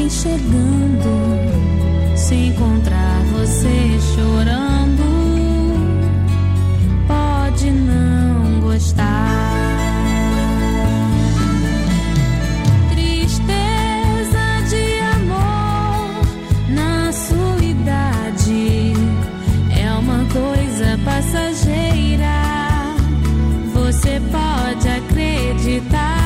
vem chegando. Se encontrar você chorando, pode não gostar. Passageira, você pode acreditar,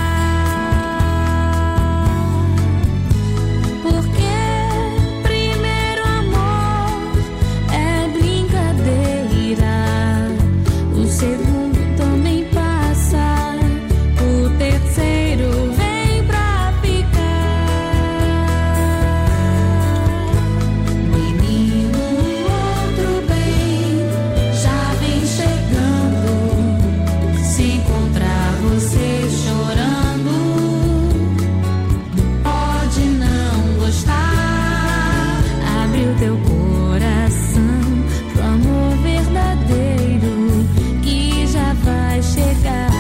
porque primeiro amor é brincadeira, o segundo também passa, o terceiro vem pra ficar. Menino, outro bem já vem chegando. Se encontrar você chorando, pode não gostar. Abre o teu coração pro amor verdadeiro que já vai chegar.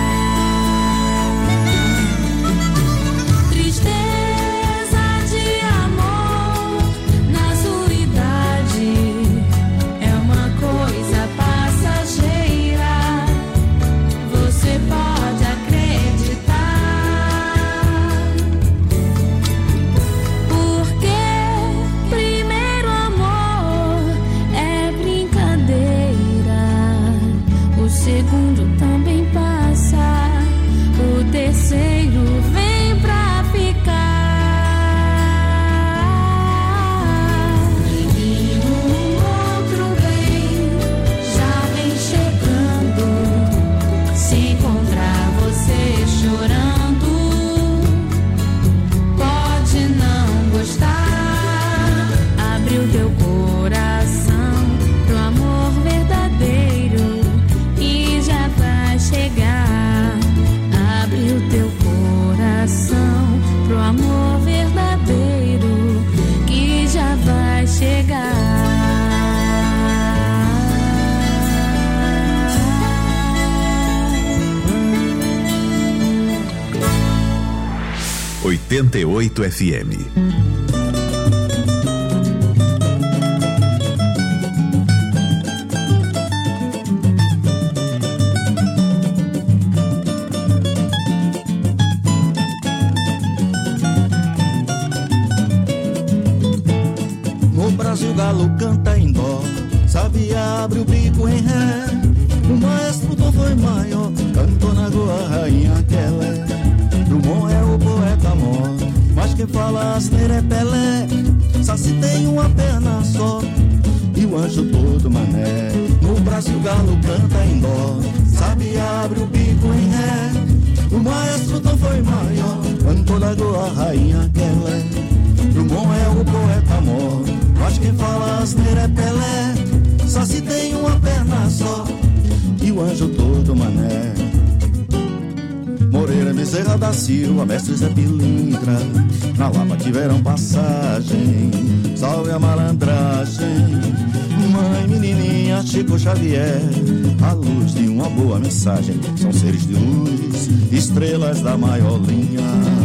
Tristeza de amor na sua idade é uma coisa passageira, você pode acreditar, porque primeiro amor é brincadeira, o segundo também passa, o terceiro vem pra ficar. Menino, outro bem já vem chegando. Se encontrar você chorando, pode não gostar. Abre o teu coração pro amor verdadeiro que já vai chegar. Abre o teu coração pro amor verdadeiro que já vai chegar. 88 FM. No Brasil galo canta em dó, sabia abre o bico em ré. O maestro Tom foi maior, cantou na goa rainha Quelé. Drummond é o poeta mor, mas quem fala asneira é Pelé. Saci tem uma perna só e o anjo todo mané. No Brasil galo canta em dó, sabia abre o bico em ré. O maestro Tom foi maior, cantou na goa rainha Quelé. Drummond é o poeta mor, mas quem fala asneira é Pelé. Saci tem uma perna só e o anjo todo mané. Moreira, Bezerra da Silva, mestre Zé Pilintra, na Lapa tiveram passagem, salve a malandragem. Mãe menininha, Chico Xavier, a luz de uma boa mensagem. São seres de luz, estrelas da maior linhagem.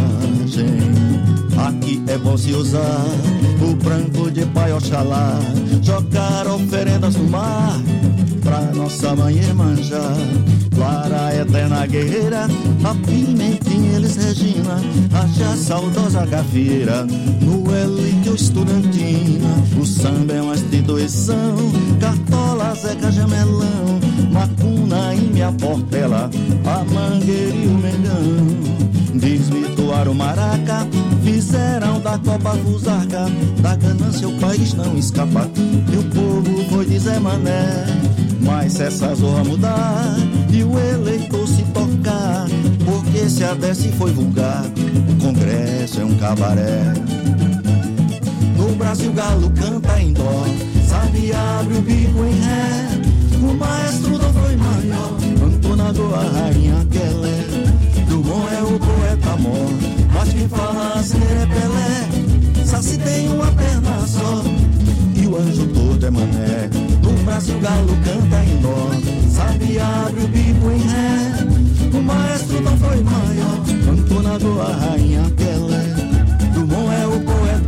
Aqui é bom se usar o branco de Pai Oxalá, jogar oferendas no mar pra nossa mãe Iemanjá. Clara, eterna guerreira, a pimentinha Elis Regina, a já saudosa gafieira, no Elíquio Estudantina. O samba é uma instituição, Cartola, Zeca Jamelão, Macuna e minha Portela, a Mangueira e o Mengão. Desvirtuaram o Maraca, fizeram da Copa Fusarca, da ganância o país não escapa, e o povo foi de Zé Mané. Mas se essa zorra mudar e o eleitor se tocar, porque se a desce foi vulgar, o Congresso é um cabaré. No Brasil galo canta em dó, sabe abre o bico em ré. O maestro não foi maior, cantou na goa rainha Quelé. Drummond é o poeta mor, mas quem fala asneira é Pelé. Saci tem uma perna só e o anjo todo é mané. No Brasil galo canta em dó, sabe abre o bico em ré. O maestro não foi maior, cantou na goa rainha Quelé. Drummond é o poeta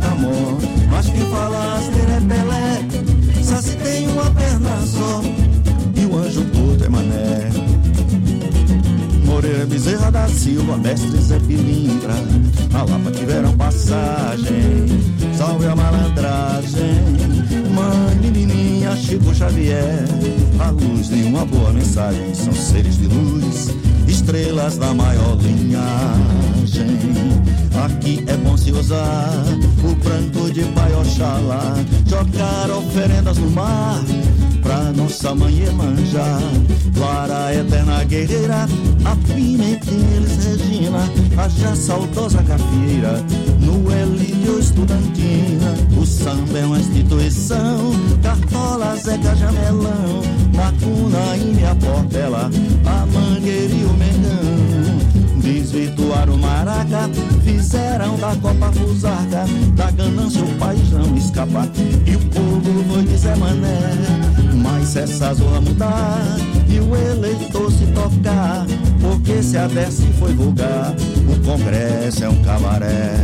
Bezerra da Silva, mestre Zé Pilintra, na Lapa tiveram passagem. Salve a malandragem, mãe menininha, Chico Xavier. A luz de uma boa mensagem, são seres de luz, estrelas da maior linhagem. Aqui é bom se usar o pranto de Pai Oxalá, jogar oferendas no mar pra nossa mãe Iemanjá. Clara, eterna guerreira, a Pimentel, Elis Regina, a já saudosa Cafieira, no Elídio Estudantina. O samba é uma instituição, Cartola, Zeca, Jamelão, Macuna, Ine, a Portela, a Mangueira e o Mengão. Desvirtuaram o maraca, fizeram da Copa Fusarca, da ganância o país não escapa, e o povo foi de Zé Mané. Mas essa zorra mudar e o eleitor se tocar, porque se a Dercy foi vulgar, o Congresso é um cabaré.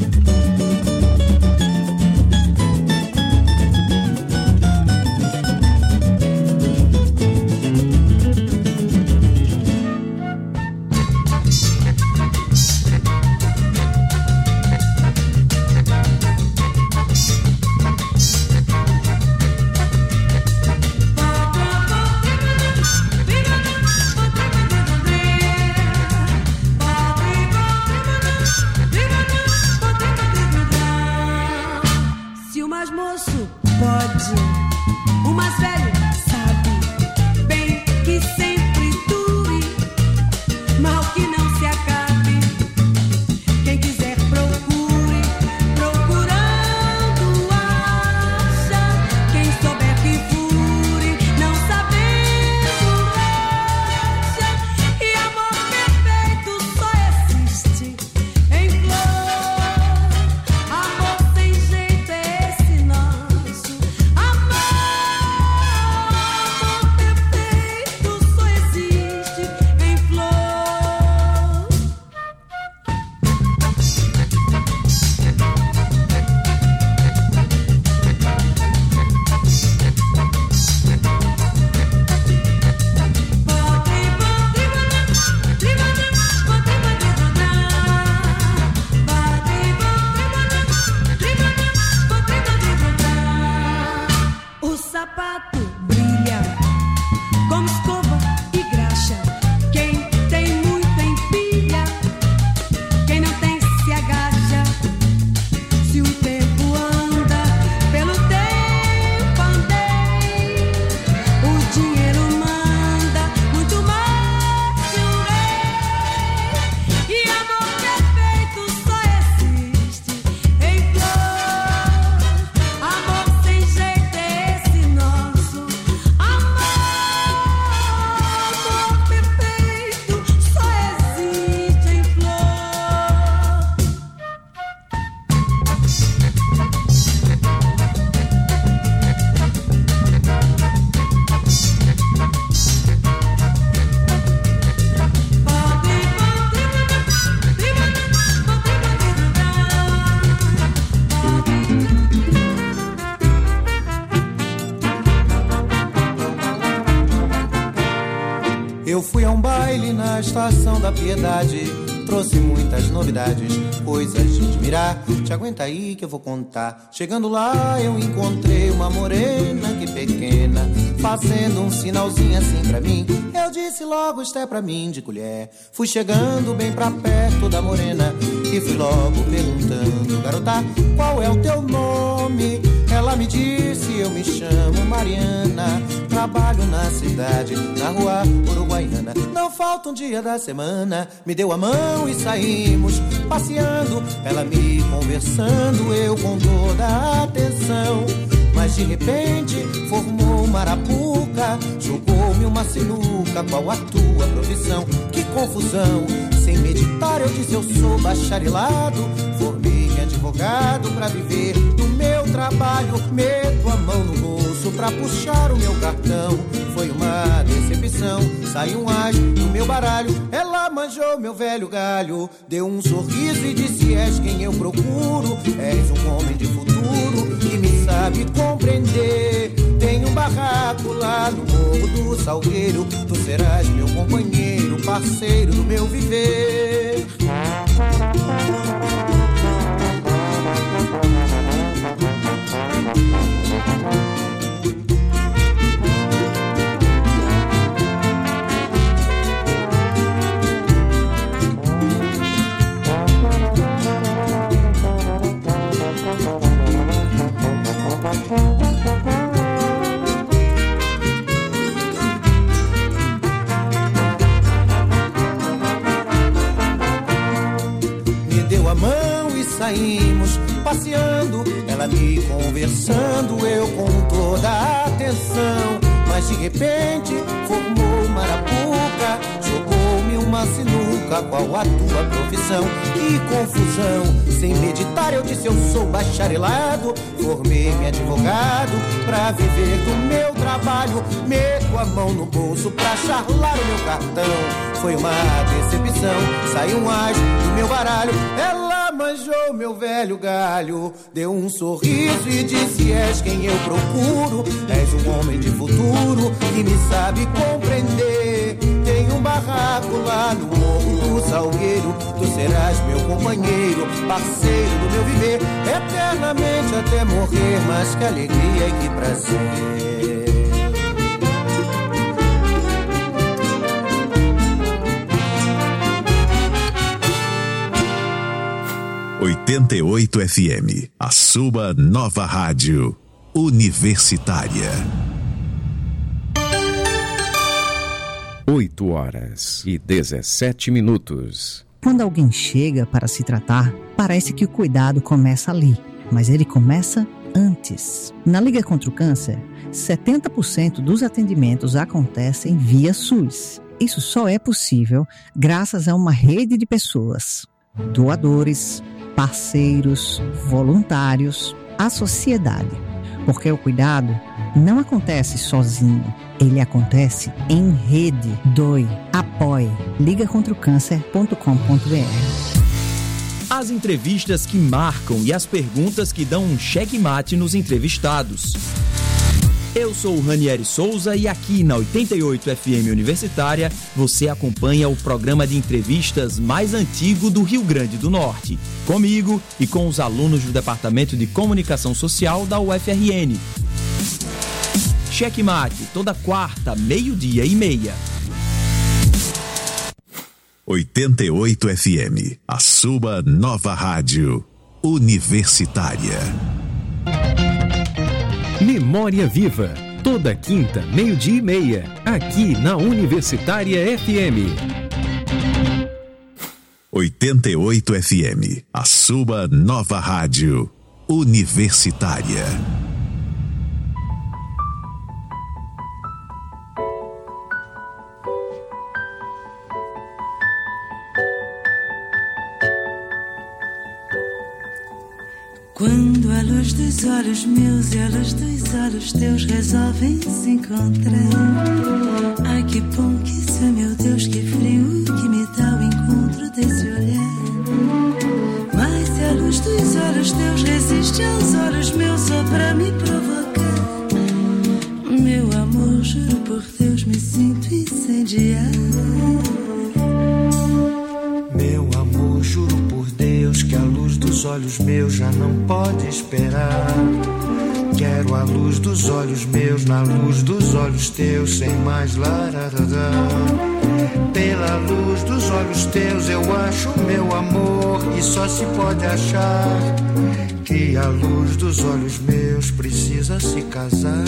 Eu fui a um baile na Estação da Piedade, trouxe muitas novidades, coisas de admirar. Te aguenta aí que eu vou contar. Chegando lá eu encontrei uma morena que pequena, fazendo um sinalzinho assim pra mim. Eu disse logo, isto é pra mim de colher. Fui chegando bem pra perto da morena e fui logo perguntando: garota, qual é o teu nome? Ela me disse, eu me chamo Mariana, trabalho na cidade, na rua Uruguaiana. Não falta um dia da semana, me deu a mão e saímos passeando, ela me conversando, eu com toda a atenção. Mas de repente formou uma arapuca, jogou-me uma sinuca, qual a tua profissão? Que confusão, sem meditar eu disse eu sou bacharelado, formei advogado pra viver do meu trabalho, meto a mão no bolso pra puxar o meu cartão. Foi uma decepção, saiu um as do meu baralho, ela manjou meu velho galho, deu um sorriso e disse: és quem eu procuro, és um homem de futuro que me sabe compreender. Tem um barraco lá no Morro do Salgueiro, tu serás meu companheiro, parceiro do meu viver. saímos passeando, ela me conversando, eu com toda a atenção. Mas de repente formou uma arapuca, jogou-me uma sinuca, qual a tua profissão? Que confusão, sem meditar eu disse eu sou bacharelado, formei-me advogado pra viver do meu trabalho. Meto a mão no bolso pra charlar o meu cartão, foi uma decepção, saiu um as do meu baralho. Ela manjou meu velho galho, deu um sorriso e disse: és quem eu procuro, és um homem de futuro que me sabe compreender. Tem um barraco lá no Morro do Salgueiro, tu serás meu companheiro, parceiro do meu viver, eternamente até morrer. Mas que alegria e que prazer. 88 FM, a sua nova rádio universitária. 8h17. Quando alguém chega para se tratar, parece que o cuidado começa ali, mas ele começa antes. Na Liga contra o Câncer, 70% dos atendimentos acontecem via SUS. Isso só é possível graças a uma rede de pessoas, doadores, parceiros, voluntários, a sociedade. Porque o cuidado não acontece sozinho, ele acontece em rede. Doe, apoie, ligacontraocâncer.com.br. As entrevistas que marcam e as perguntas que dão um checkmate nos entrevistados. Eu sou o Ranieri Souza e aqui na 88 FM Universitária você acompanha o programa de entrevistas mais antigo do Rio Grande do Norte. Comigo e com os alunos do Departamento de Comunicação Social da UFRN. Checkmate, toda quarta, 12:30. 88 FM, a sua nova rádio universitária. Memória Viva, toda quinta, 12:30, aqui na Universitária FM. 88 FM, a sua nova rádio universitária. Quando a luz dos olhos meus e a luz dos olhos teus resolvem se encontrar, ai que bom que isso é, meu Deus, que frio que me dá o encontro desse olhar. Mas se a luz dos olhos teus resiste aos olhos meus só pra me provocar, meu amor, juro por Deus, me sinto incendiar. Meu amor, juro por Deus que a luz dos olhos meus já não pode esperar. Quero a luz dos olhos meus na luz dos olhos teus, sem mais lararará. Pela luz dos olhos teus eu acho meu amor, e só se pode achar que a luz dos olhos meus precisa se casar.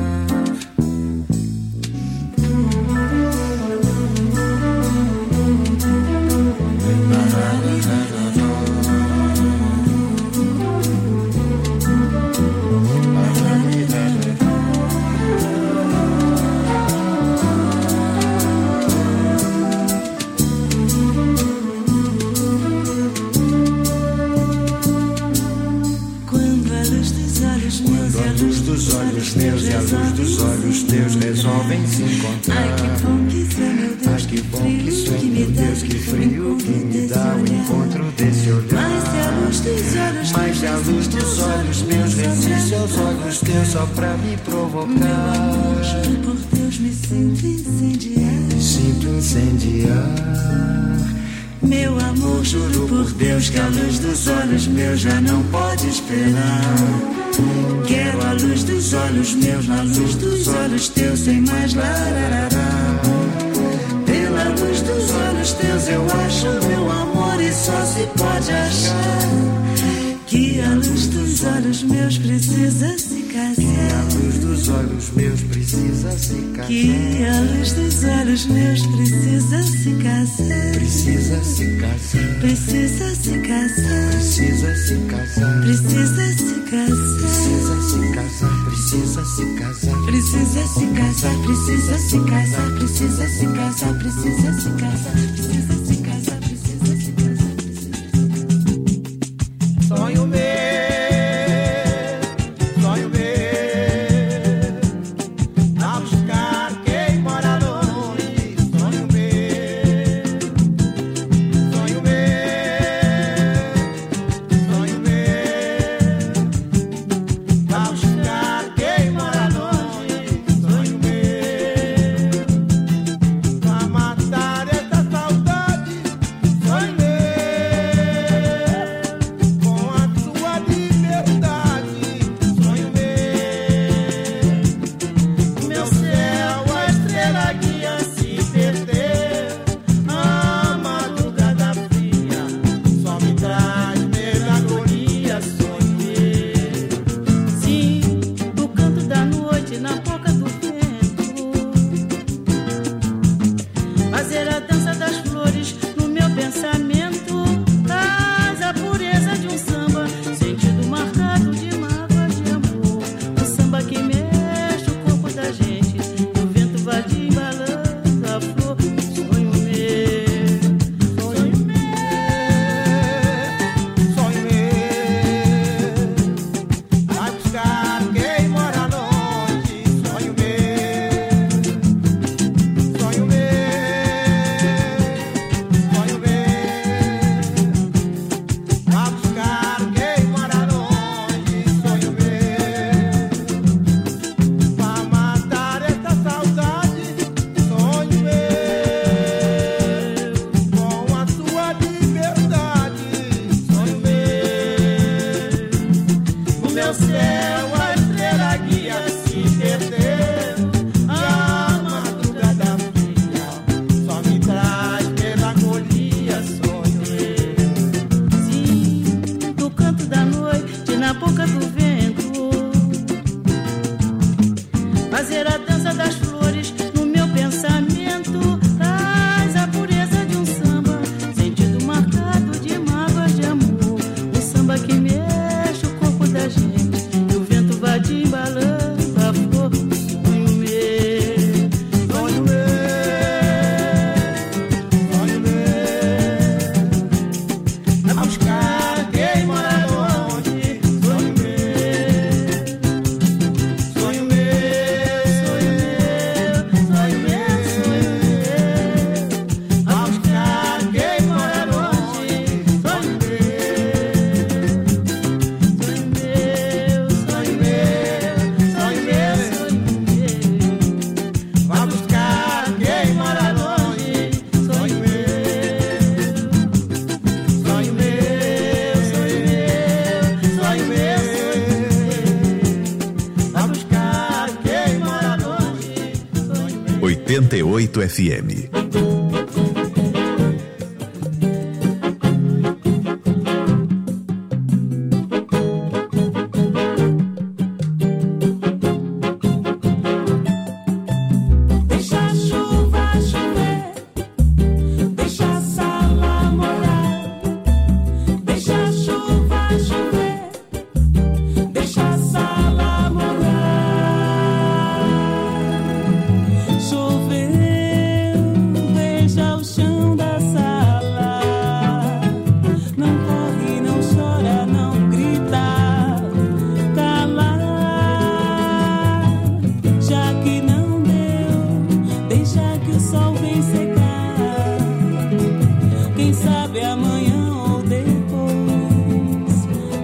Resolvem se encontrar. Ai que bom que isso é, meu Deus, ai, que bom que isso é, meu Deus, que frio que me dá o encontro desse olhar. Mas se a luz dos olhos meus resiste aos olhos teus só pra me provocar, meu amor, juro por Deus, me sinto incendiar. Me sinto incendiar. Meu amor, juro por Deus que a luz dos olhos meus já não pode esperar. Quero a luz dos olhos meus na luz dos olhos teus, sem mais lararará. Pela luz dos olhos teus eu acho meu amor, e só se pode achar que a luz dos olhos meus precisa se casar. Que a luz dos olhos meus precisa se casar. Que a luz dos olhos meus precisa se casar. Precisa se casar. Precisa se casar. Precisa se casar, precisa se casar, precisa se casar, precisa se casar, precisa se casar, precisa se casar, precisa se casar, precisa se casar, precisa se casar, precisa se casar. Sonho meu, a buscar quem mora longe. Sonho meu, a buscar quem mora longe. Sonho meu, a matar essa saudade. Sonho meu, com a sua liberdade. Sonho meu céu, a estrela guia se perdeu. A madrugada fria só me traz melancolia. Sonho meu, Sim, do canto da noite, na boca do vento, fazer a dança das flores no meu pensamento. Traz a pureza de um samba, sentido marcado de mágoa de amor. Um samba que mexe o corpo da gente, e o vento vai de embalando a flor. Sonho meu, sonho sonho meu, vai buscar quem mora longe. Sonho meu, sonho meu, vai buscar quem mora longe. Sonho meu, pra matar essa saudade. Sonho meu, com a sua liberdade. Sonho meu, no meu céu a estrela guia se perdeu. A madrugada fria só me traz melancolia. Sonho meu, sim, do canto da noite, na boca do vento, fazer a dança das flores no meu pensamento. Traz a pureza de um samba, sentido marcado de mágoas de amor. Um samba que mexe o corpo da gente, e o vento vai de embalando a flor. Sonho meu, sonho meu, sonho meu, a buscar quem mora longe. Sonho meu, sonho meu, sonho meu, a buscar quem mora longe. Sonho meu, sonho meu, a buscar quem mora longe. Sonho meu, sonho meu, sonho meu, a buscar quem mora longe. Sonho meu. 88 FM. Deixa a chuva chover, deixa a sala molhar, deixa a chuva chover, deixa a sala molhar. Choveu, veja o chão da sala, não corre, não chora, não grita, cala. Já que não deu, deixa que o sol vem secar. Quem sabe amanhã ou depois.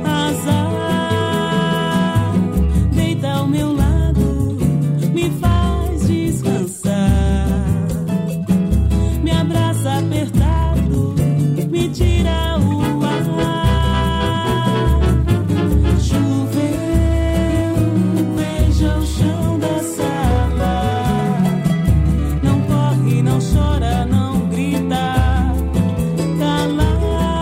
Azar, deita ao meu lado, me faz descansar. Me abraça apertado, me tira o ar. Choveu, veja o chão da sala, não corre, não chora, não grita, cala.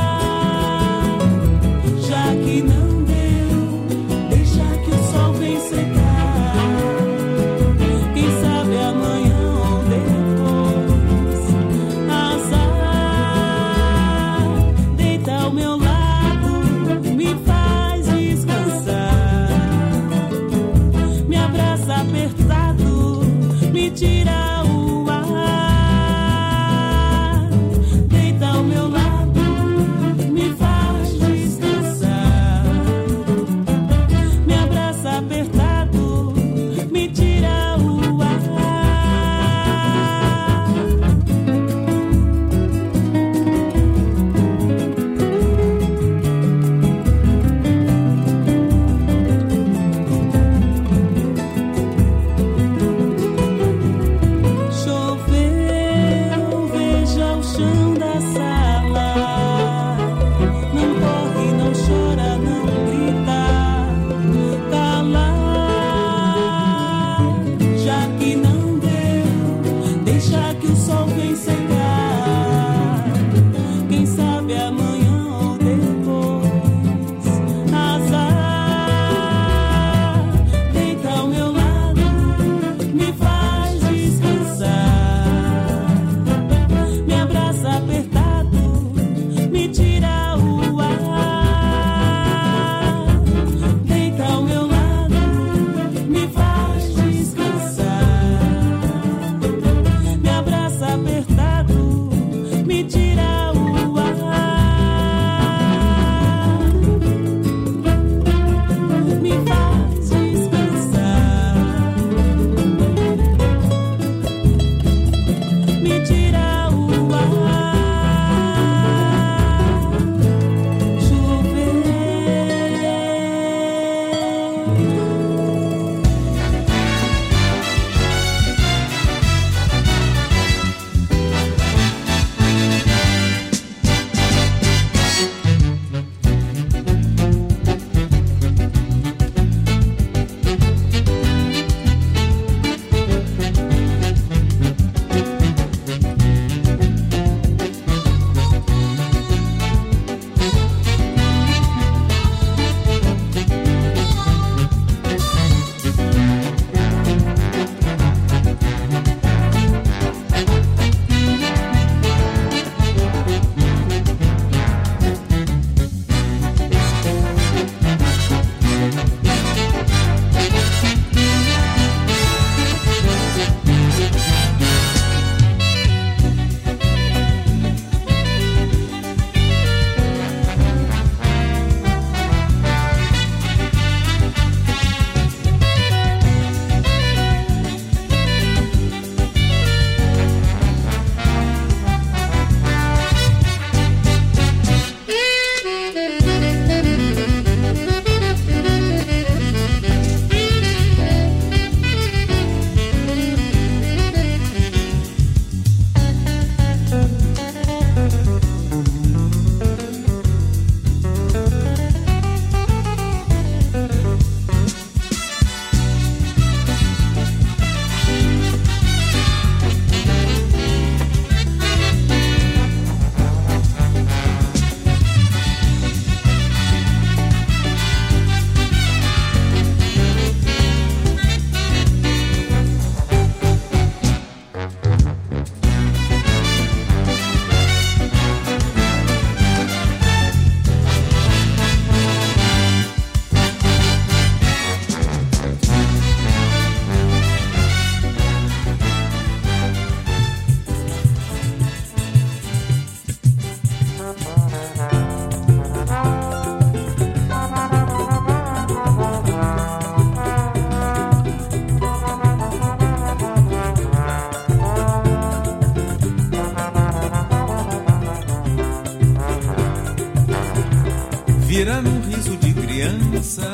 vira num riso de criança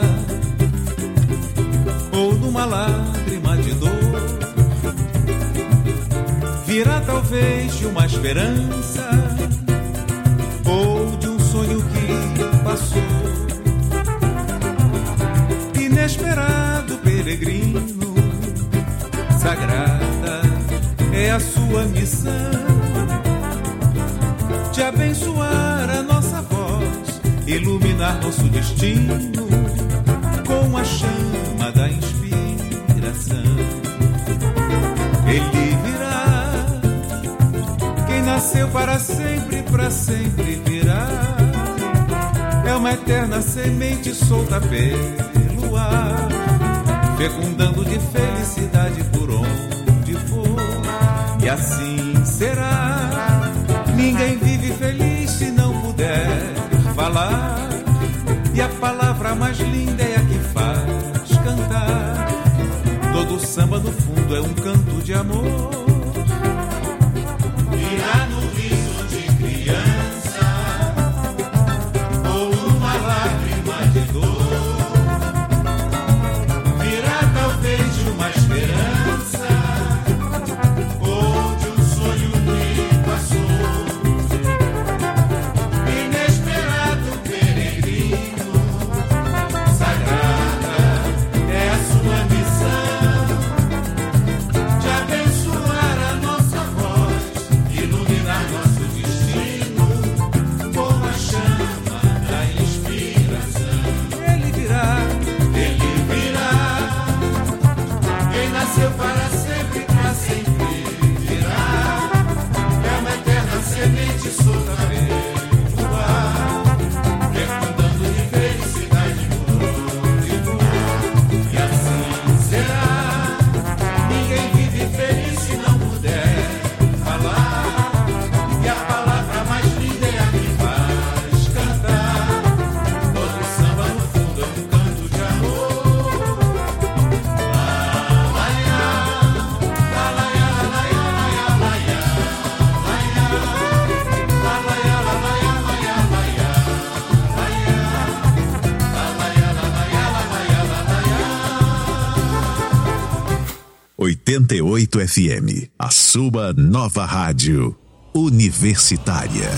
ou numa lágrima de dor, vira talvez de uma esperança ou de um sonho que passou. Inesperado peregrino, sagrada é a sua missão de abençoar a nossa voz, iluminar nosso destino com a chama da inspiração. Ele virá, quem nasceu para sempre virá. É uma eterna semente solta pelo ar, fecundando de felicidade por onde for. E assim será. Ninguém vive feliz se não puder falar. E a palavra mais linda é a que faz cantar. Todo samba no fundo é um canto de amor. Virá no riso de criança ou numa lágrima de dor, virá talvez de uma esperança ou de um sonho que passou. Inesperado peregrino, sagrada é a sua missão de abençoar a nossa voz, iluminar nosso destino com a chama da inspiração. Ele virá, quem nasceu para sempre virá. É uma eterna semente solta pelo ar, fecundando de felicidade por onde for. E assim será. Ninguém vive feliz se não puder falar. E a palavra mais linda é a que faz cantar. Todo samba no fundo é um canto de amor. Oitenta e 88 FM, a sua nova rádio universitária.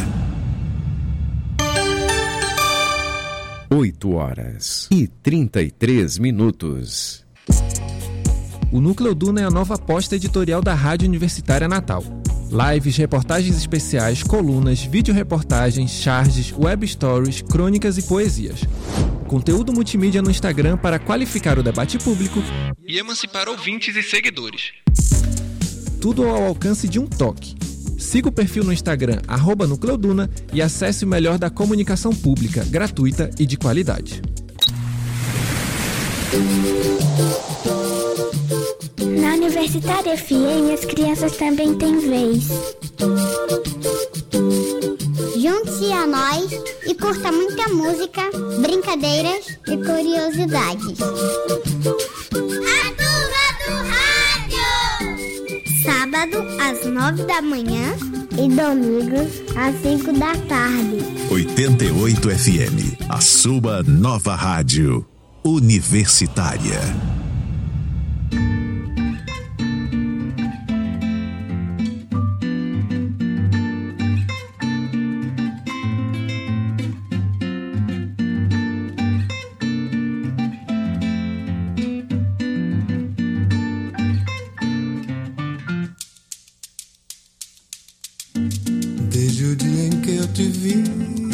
8h33. O Núcleo Duna é a nova aposta editorial da Rádio Universitária Natal. Lives, reportagens especiais, colunas, vídeo-reportagens, charges, web stories, crônicas e poesias. Conteúdo multimídia no Instagram para qualificar o debate público e emancipar ouvintes e seguidores. Tudo ao alcance de um toque. Siga o perfil no Instagram @NúcleoDuna e acesse o melhor da comunicação pública, gratuita e de qualidade. Na Universitária FM, as crianças também têm vez. Junte-se a nós e curta muita música, brincadeiras e curiosidades. A Turma do Rádio! Sábado, às 9 da manhã e domingos, às 5 da tarde. 88 FM, a sua nova rádio universitária. Desde o dia em que eu te vi,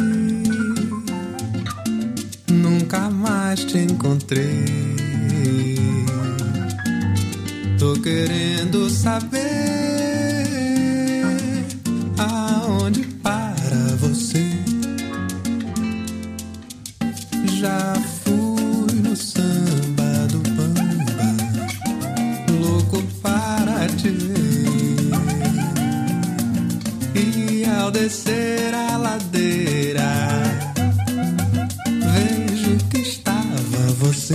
nunca mais te encontrei. Tô querendo saber aonde para você. Já fui no samba do Bamba, louco para te ver. E ao descer a ladeira, vejo que estava você.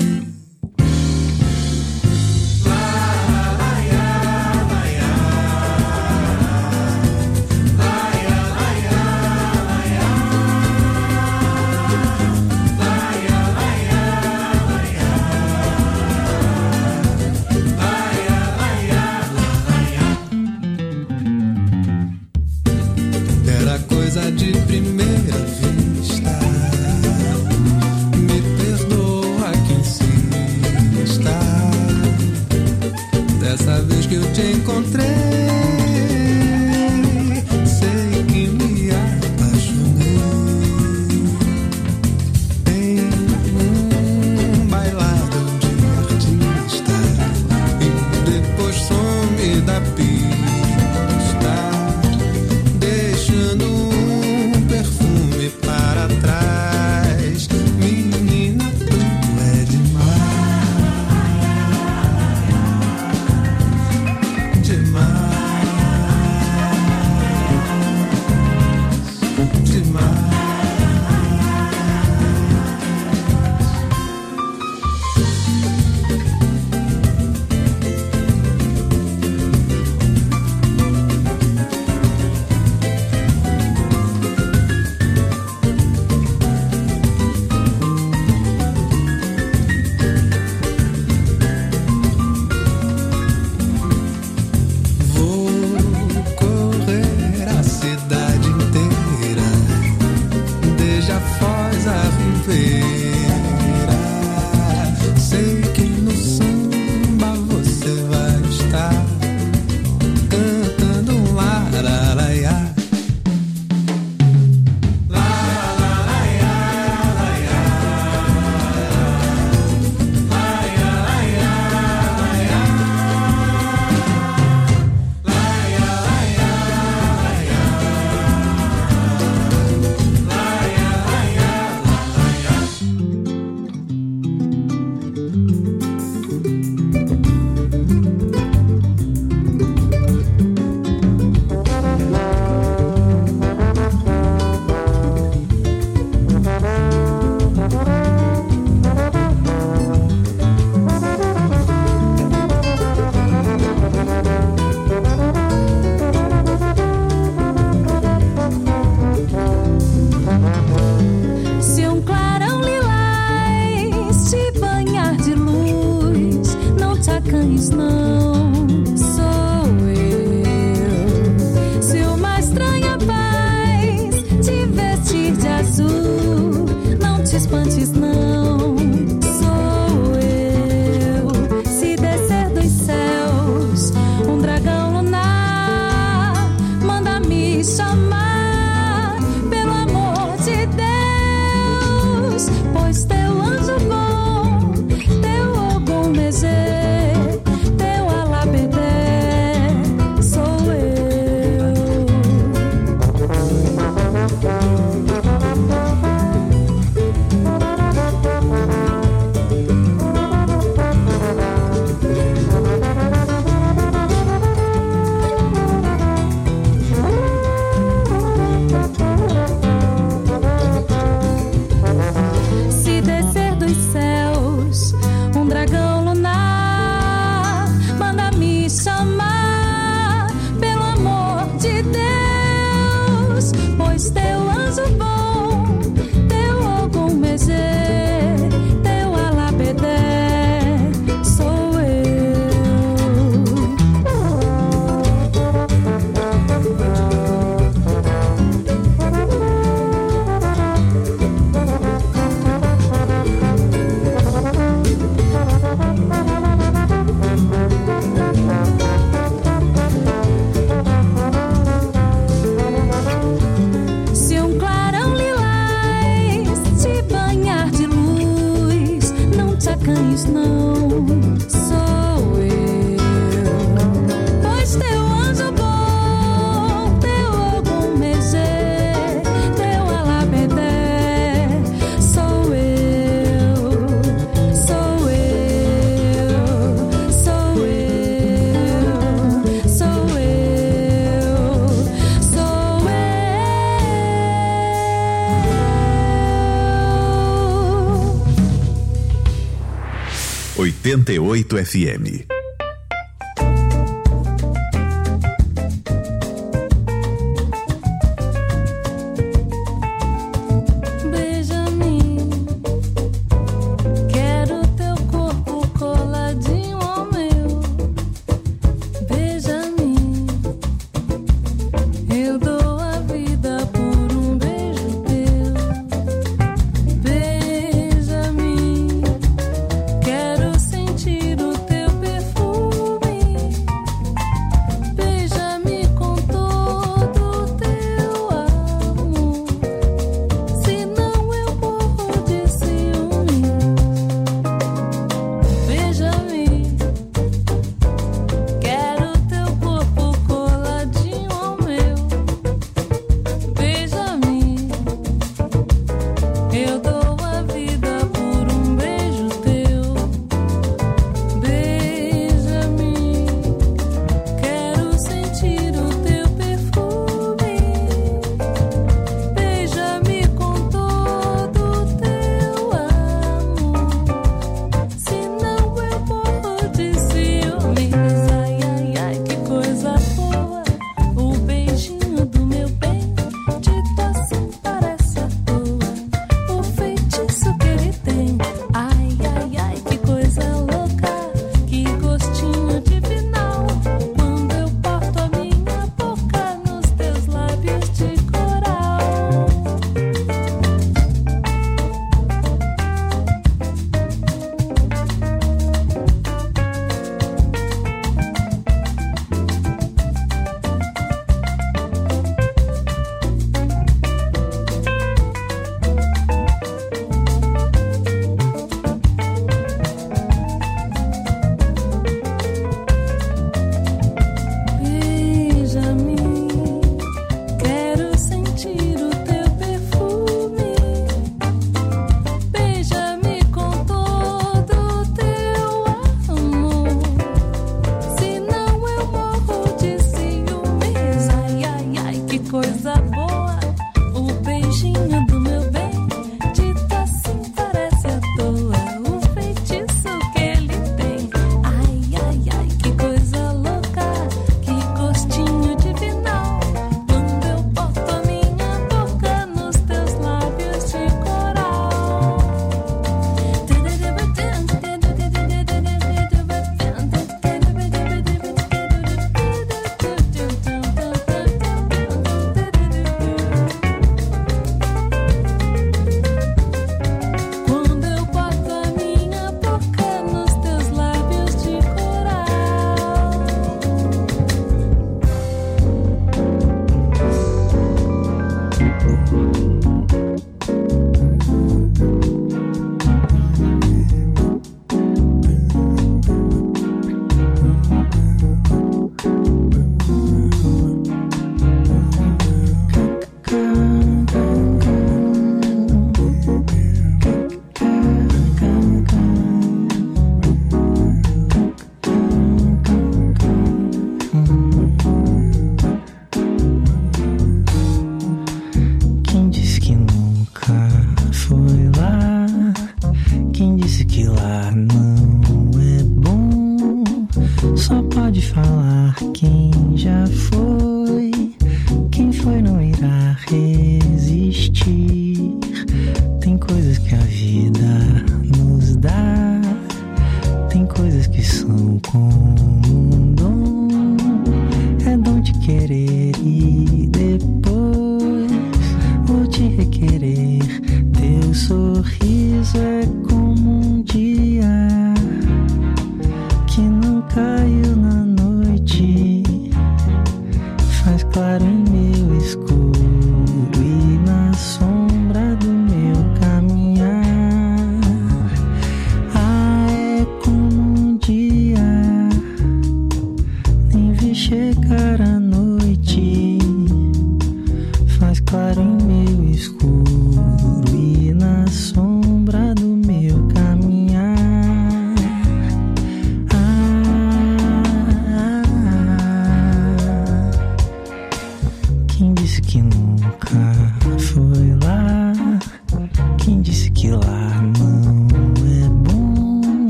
88 FM. Perfume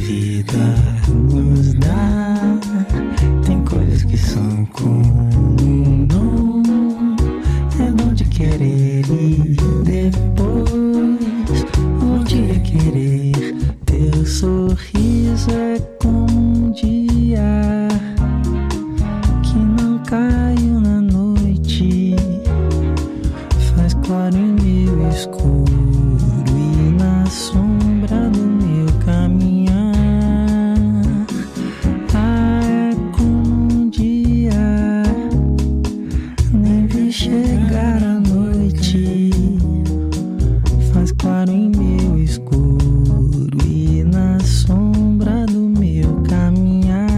vida nos dá. Tem coisas que são como dom, é dom de querer e depois um dia querer. Teu sorriso é como um dia que não caiu na noite, faz claro em meu escuro e na sombra do meu caminhar. Ah, é como um dia, nem vi chegar a noite, faz claro em meu escuro e na sombra do meu caminhar.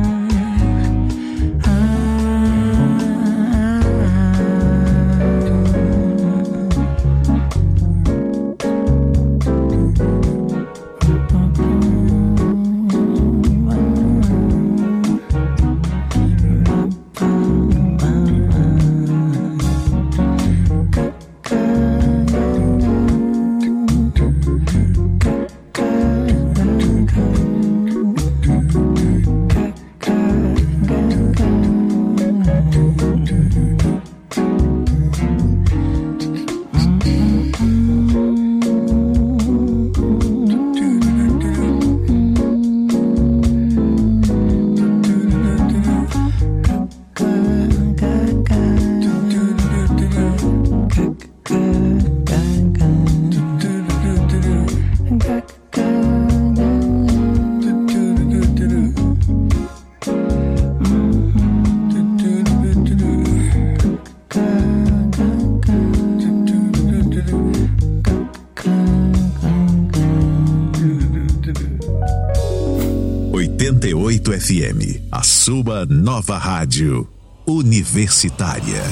88 FM, a sua nova rádio universitária.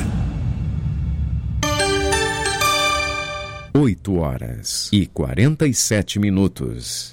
8h47.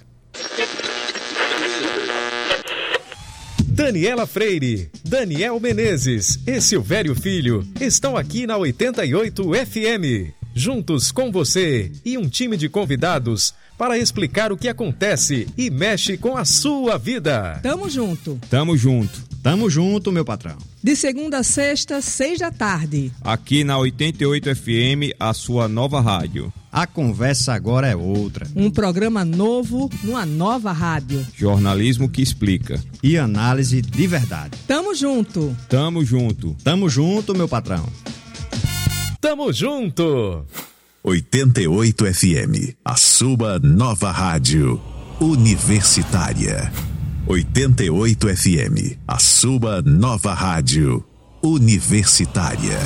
Daniela Freire, Daniel Menezes e Silvério Filho estão aqui na 88 FM, juntos com você e um time de convidados para explicar o que acontece e mexe com a sua vida. Tamo junto. Tamo junto. Tamo junto, meu patrão. De segunda a sexta, 6h. Aqui na 88 FM, a sua nova rádio. A conversa agora é outra. Um programa novo, numa nova rádio. Jornalismo que explica. E análise de verdade. Tamo junto. Tamo junto. Tamo junto, meu patrão. Tamo junto. 88 FM, a sua nova rádio universitária. 88 FM, a sua nova rádio universitária.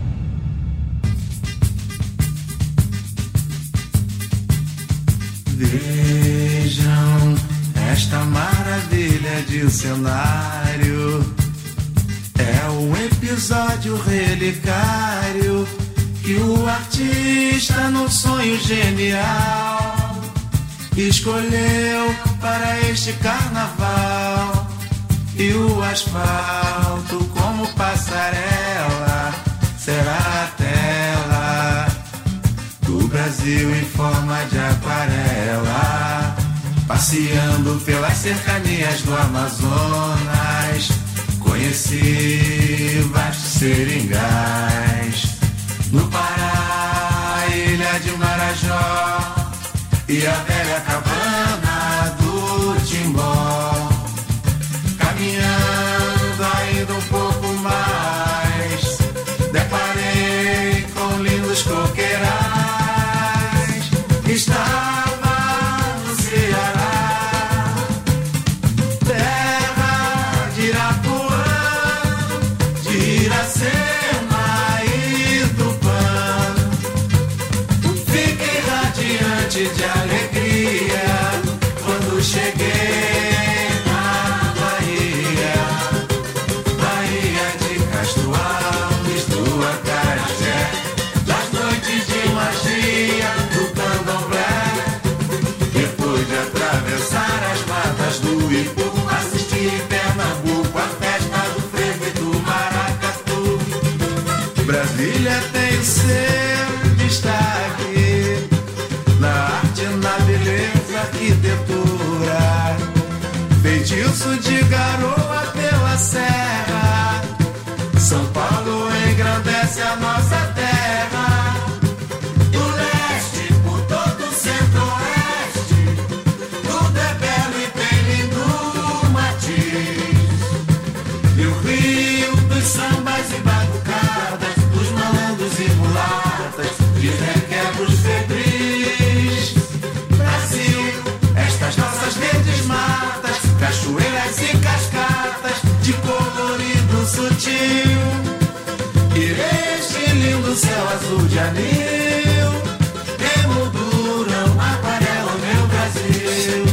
Vejam esta maravilha de um cenário. É um episódio relicário que o artista, num sonho genial, escolheu para este carnaval. E o asfalto, como passarela, será a tela do Brasil em forma de aquarela, passeando pelas cercanias do Amazonas. Conheci vastos seringais, no Pará, ilha de Marajó e a velha cabana do Timbó. Caminhando ainda um pouco mais, deparei com lindos coqueirais. Estava no Ceará, terra de Irapuã, de Iracema e Tupã. Fiquei radiante de alegria Edilson de Garoa pela serra. São Paulo engrandece a nossa terra. Do leste por todo o centro-oeste, tudo é belo e tem lindo matiz. E o Rio dos sambas e batucadas, dos malandros e mulatas, de requebros febris. Brasil, estas nossas verdes matas, cachoeiras e cascatas, de colorido sutil. E este lindo céu azul de anil, emolduram, aquarelam meu Brasil.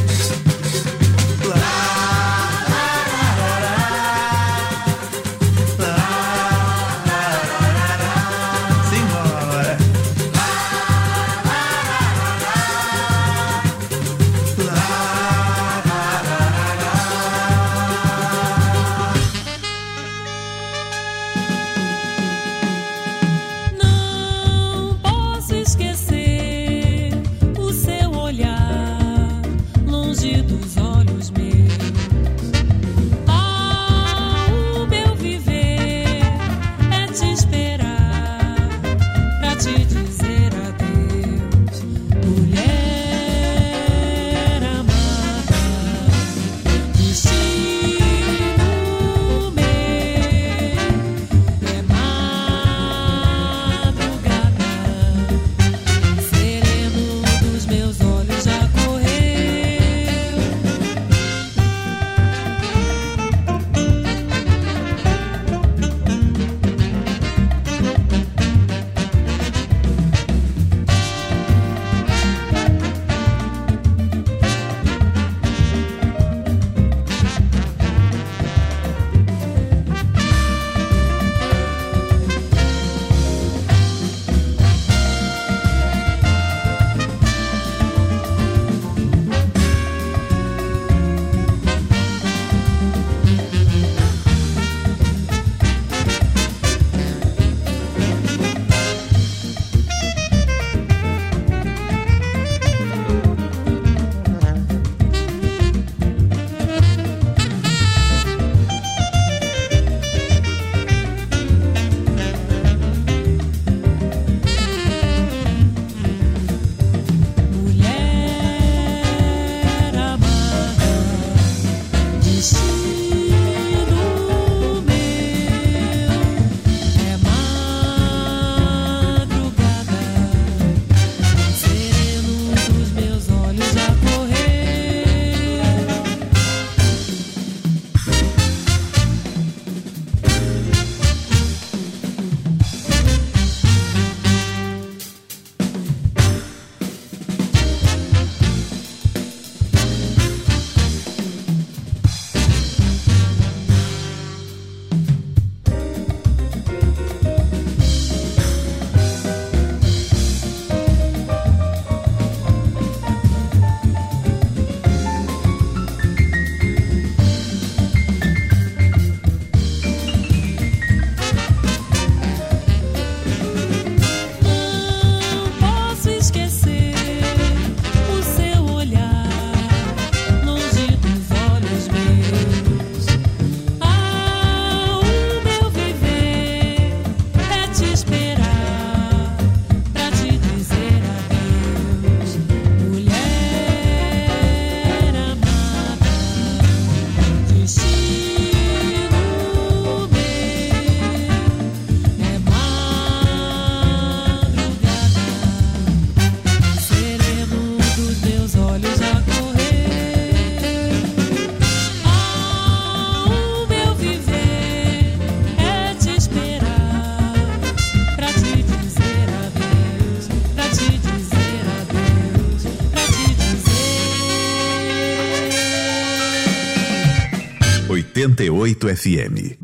FM.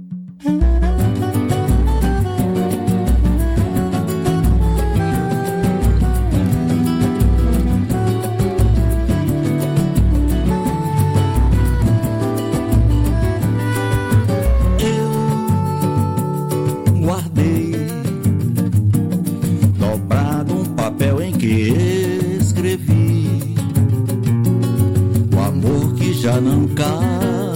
Guardei dobrado um papel em que escrevi o amor que já não cabe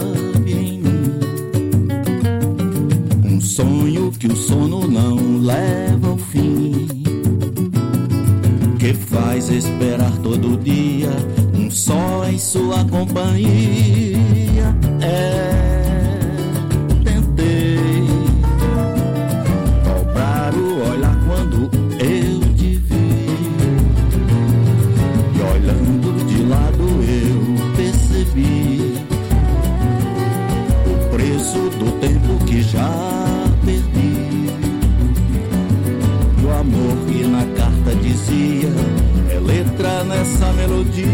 sonho que o sono não leva ao fim, que faz esperar todo dia um só em sua companhia. Tentei dobrar o olhar quando eu te vi, e olhando de lado eu percebi o preço do tempo que já perdi. O amor que na carta dizia é letra nessa melodia.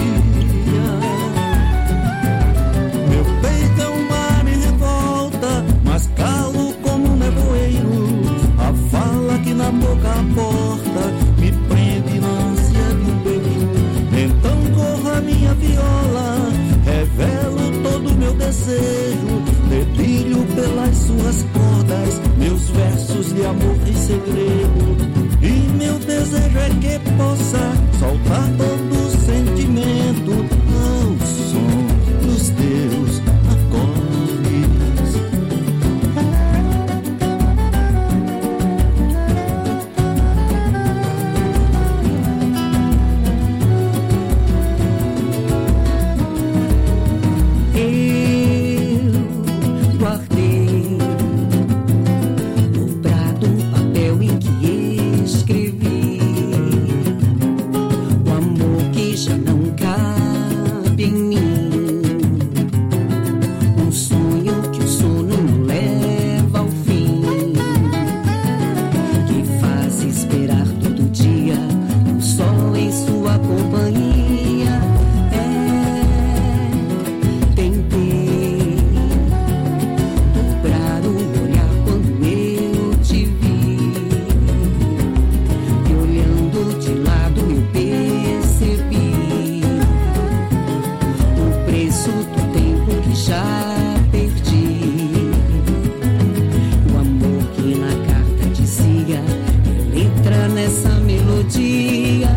Meu peito é um mar em revolta, mas calo como um nevoeiro. A fala que na boca a porta me prende na ânsia do beijo. Então corro a minha viola, revelo todo o meu desejo, dedilho pelas suas cordas meus versos de amor em segredo. E meu desejo é que possa soltar todo o sentimento ao som dos teus acordes. Eu guardei dobrado o papel em que escrevi o amor que já não cabe em mim, um sonho que o sono não leva ao fim, que faz esperar todo dia o sol em sua companhia. Tentei dobrar o olhar quando eu te vi, e olhando de lado eu percebi o preço do tempo que já perdi. O amor que na carta dizia é letra nessa melodia.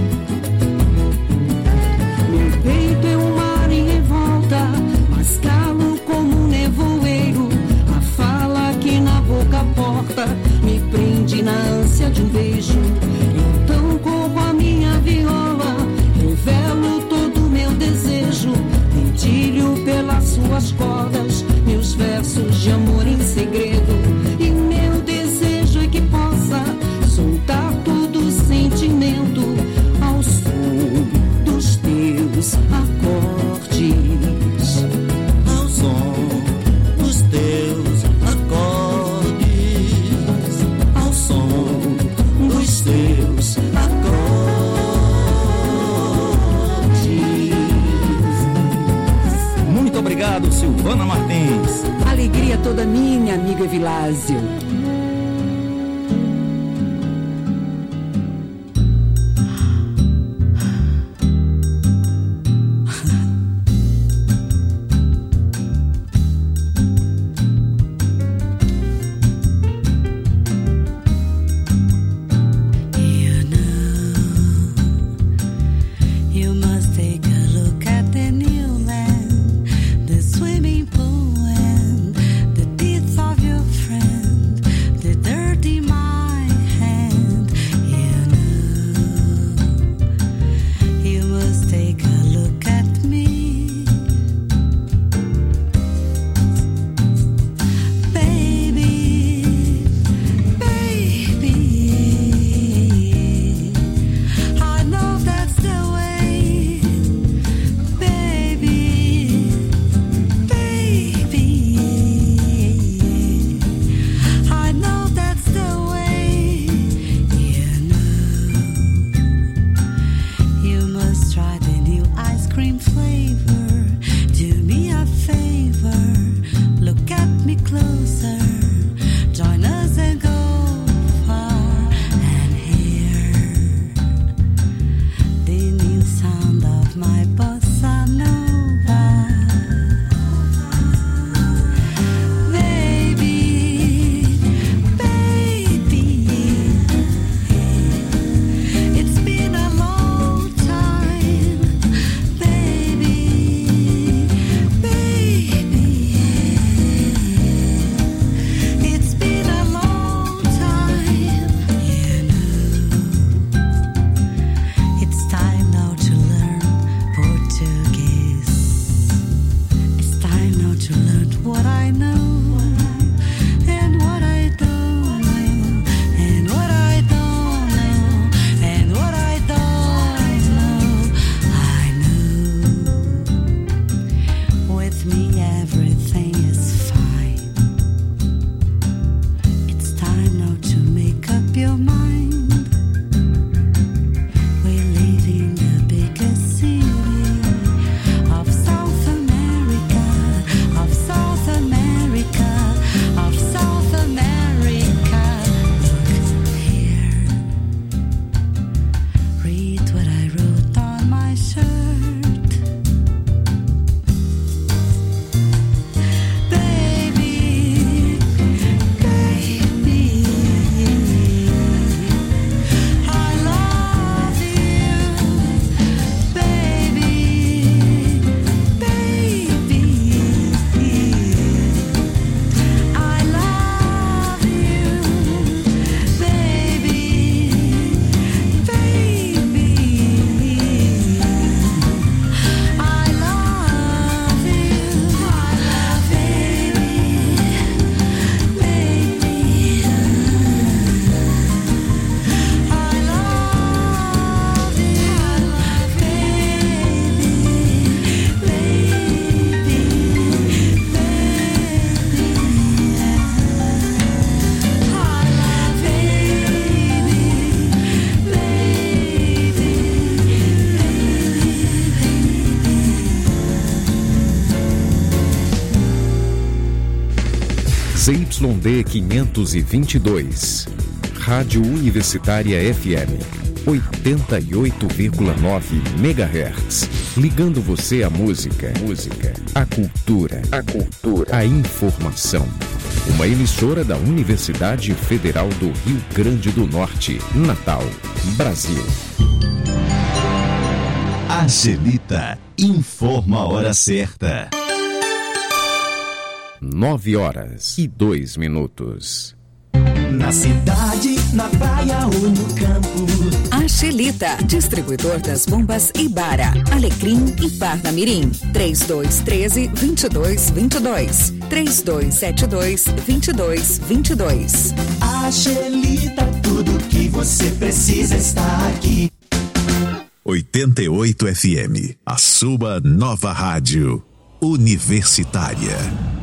Meu peito é um mar em revolta, mas calo como um nevoeiro. A fala que na boca porta me prende na ânsia de um beijo. Então corro a minha viola, revelo todo o meu desejo, dedilho pelas suas cordas meus versos de amor em segredo. E meu desejo é que possa soltar todo o sentimento ao som dos teus acordes. Ao som dos teus acordes, ao som dos teus acordes. Muito obrigado, Silvana Martins. Alegria toda minha, amiga Evilásio. You must take a look at the new land, the swimming pool and the teeth of your friend. I know and what I don't know, and what I don't know, and what I don't know. I know with me everything is fine. It's time now to make up your mind. We're leaving the biggest city of South America, of South America, of South America. Look here, read what I wrote on my shirt. Baby, baby, I love you. Baby, baby, I love you. Baby, baby, I love you. ZYD 522, Rádio Universitária FM, 88,9 MHz. Ligando você à música, à cultura, à informação. Uma emissora da Universidade Federal do Rio Grande do Norte, Natal, Brasil. Angelita informa a hora certa. 9h02. Na cidade, na praia ou no campo. Angelita, distribuidor das bombas Ibara, Alecrim e Parnamirim. 3213-2222. 3272-2222. Angelita, tudo que você precisa está aqui. 88 FM, a sua nova rádio universitária.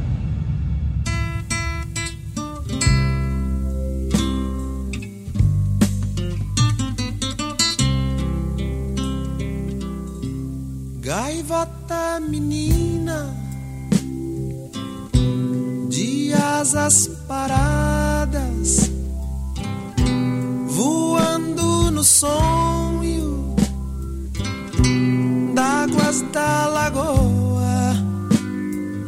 Gaivota menina de asas paradas,